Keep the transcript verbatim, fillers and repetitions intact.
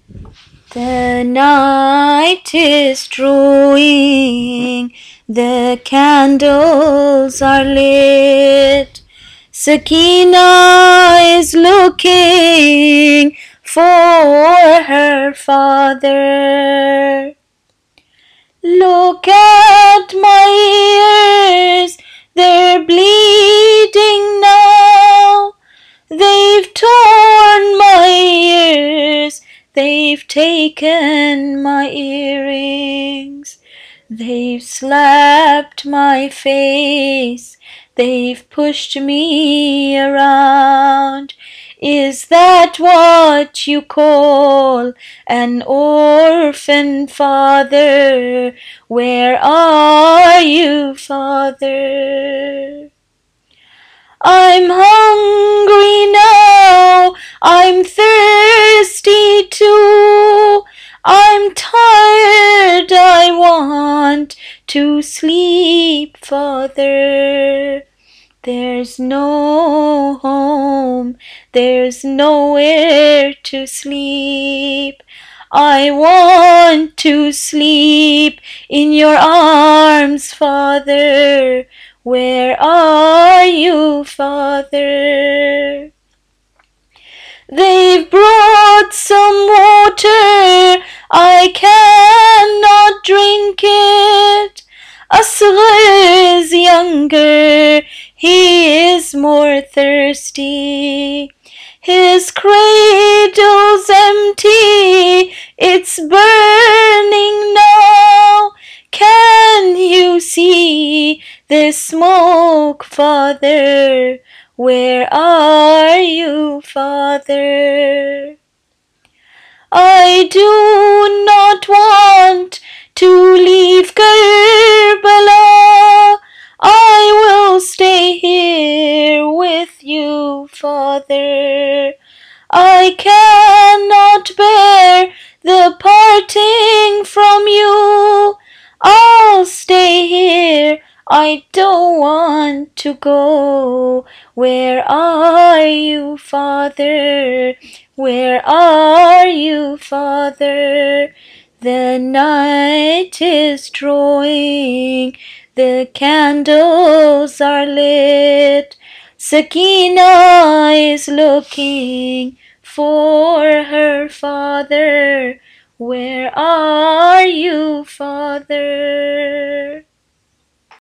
The night is drawing, the candles are lit. Sakina is looking for her father. Look at my ears, they're bleeding now. They've torn my ears, they've taken my earrings. They've slapped my face, they've pushed me around. Is that what you call an orphan father? Where are you, father? I'm hungry now, I'm thirsty too. I'm tired, I want to sleep, father. There's no home, there's nowhere to sleep. I want to sleep in your arms, father. Where are you, father? They've brought some water, I cannot drink it. Asghar is younger, he is more thirsty. His cradle's empty, it's burning now. Can you see the smoke, father? Where are you, father? I do not want to leave Karbala. I will stay here with you, father. I cannot bear the parting from you. I'll stay here, I don't want to go. Where are you, father? Where are you, father? The night is drawing, the candles are lit. Sakina is looking for her father. Where are you, father?